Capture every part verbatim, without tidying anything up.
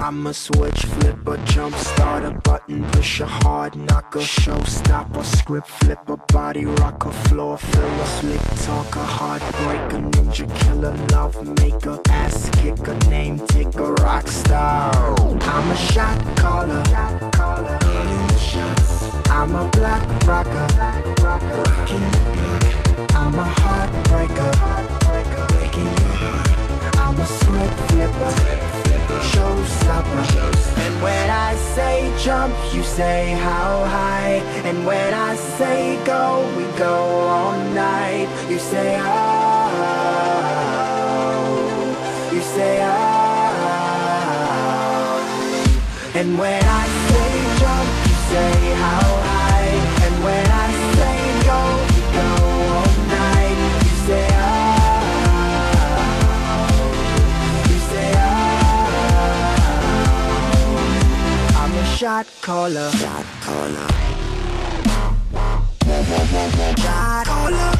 I'm a switch flipper, jump starter, button pusher, hard knocker, showstopper, script flipper, body rocker, floor filler, slick talker, heartbreaker, ninja killer, love maker, ass kicker, name taker, rock star. I'm a shot caller, calling the shots. I'm a black rocker, rocking the block. I'm a heartbreaker, breaking your heart. I'm a script flipper, showstopper. And when I say jump, you say how high. And when I say go, we go all night. You say oh, you say oh. And when I say jump, you say how high. And when I say go, we go all night. You say oh, you say oh. I'm a shot caller, shot caller, shot caller.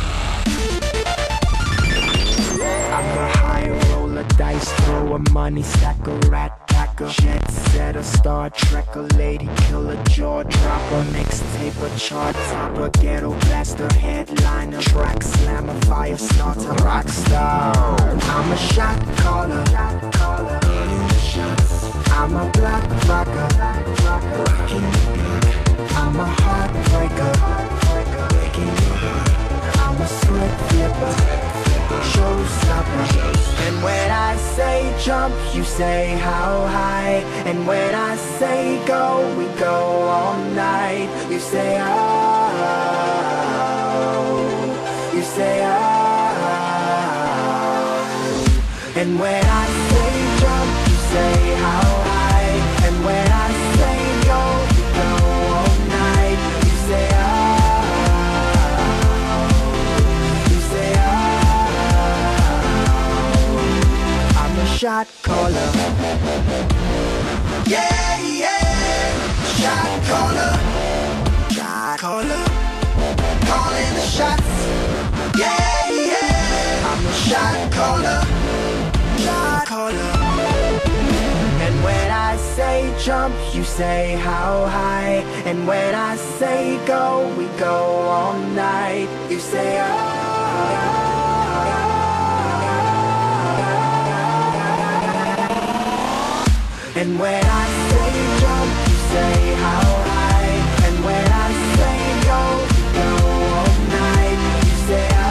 I'm a high roller, dice thrower, money stacker, rat packer, jet setter, Star Trekker, lady killer, jaw dropper, mixtaper, chart topper, ghetto blaster, headliner, track slammer, fire starter, rock star. I'm a shot caller, calling the shots. I'm a black rocker, rocking the block. I'm a heartbreaker, breaking your heart. I'm a script flipper, showstopper. And when I say jump, you say how high. And when I say go, we go all night. You say oh, you say oh. And when I say jump, you say how high. And when I say go, we go all night. You say oh, you say oh. I'm a shot caller, yeah, yeah. Shot caller, shot caller, calling the shots, yeah, yeah. I'm a shot caller, shot caller. And when I say jump, you say how high. And when I say go, we go all night. You say oh. And when I say jump, you say how high. And when I say go, we go all night. You say oh,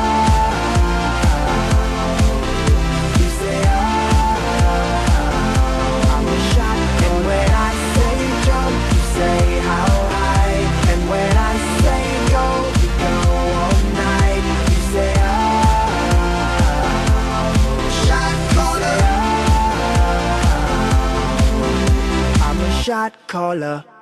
you say oh. I'm a shot. And when I say jump, you say how high. And when I say go, we go all night. You say oh, shot caller. I'm a shot caller.